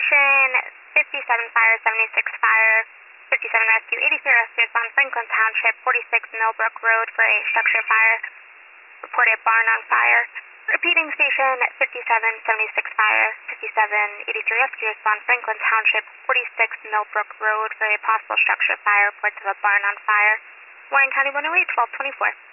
station, 57 fire, 76 fire, 57 rescue, 83 rescues on Franklin Township, 46 Millbrook Road for a structure fire. Reported barn on fire. Repeating station, 57 76 fire, 57 83 rescue on Franklin Township, 46 Millbrook Road for a possible structure fire. Reports of a barn on fire. Warren County 108, 1224.